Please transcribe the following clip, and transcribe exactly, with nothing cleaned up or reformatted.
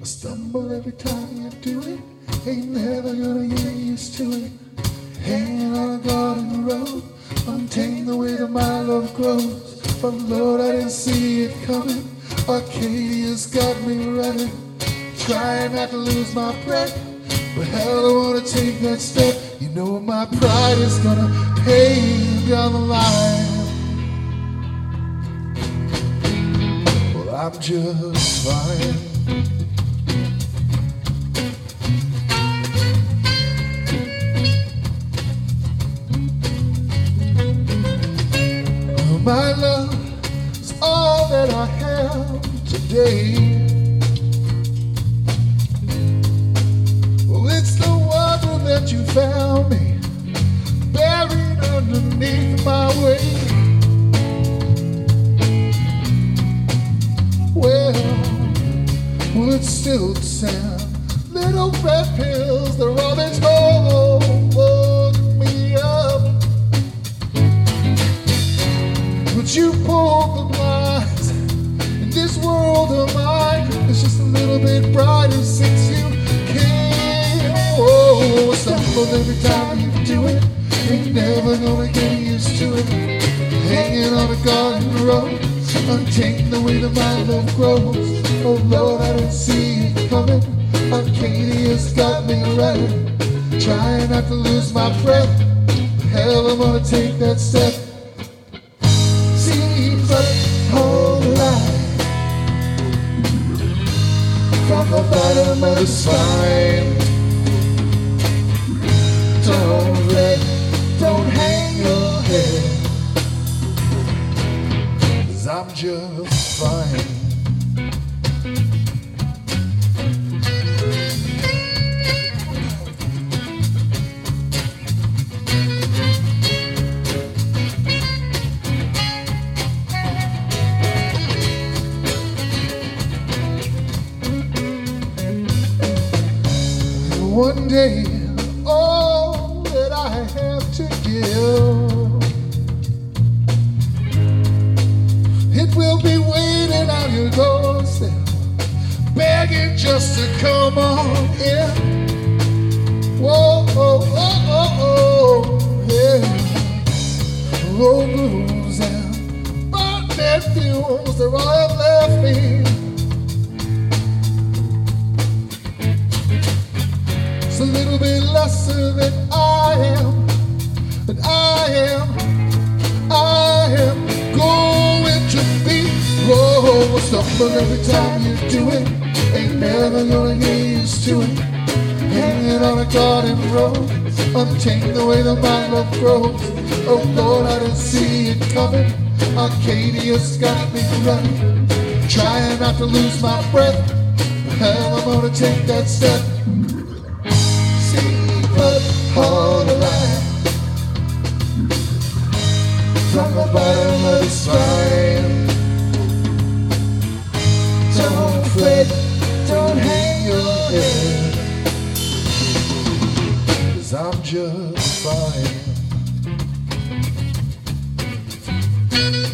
I stumble every time you do it. Ain't never gonna get used to it. Hanging on a garden road, untamed the way that my love grows. But Lord, I didn't see it coming. Arcadia's got me running, trying not to lose my breath. But hell, I wanna take that step. You know my pride is gonna pay you down the line. Well, I'm just fine. My love is all that I have today. Well, it's the wonder that you found me buried underneath my weight. Well, words still sound little red pills. They're all that's hold me up. But you pulled the blinds, and this world of mine is just a little bit brighter since you came. Oh, stumble every time you do it. Ain't never gonna get used to it. Hanging on a garden road, untamed the way that my love grows. Oh Lord, I didn't see it coming. Arcadia's got me running, trying not to lose my breath. Hell, I'm gonna take that step. But hold the line from the bottom of the spine. Don't let, don't hang your head, 'cause I'm just fine. One day, all that I have to give, it will be waiting on your doorstep, begging just to come on in. Whoa, oh, oh, oh, oh, yeah. Road blues and burning fuels, they're all that left me. A little bit lesser than I am, than I am, I am going to be. Oh, stumble every time you do it. Ain't never gonna get used to it. Hanging on a garden road, untamed the way that my love grows. Oh Lord, I didn't see it coming. Arcadia's got me running, trying not to lose my breath. Hell, I'm gonna take that step. But hold the line from the bottom of the spine. Don't fret, don't hang your head, 'cause I'm just fine.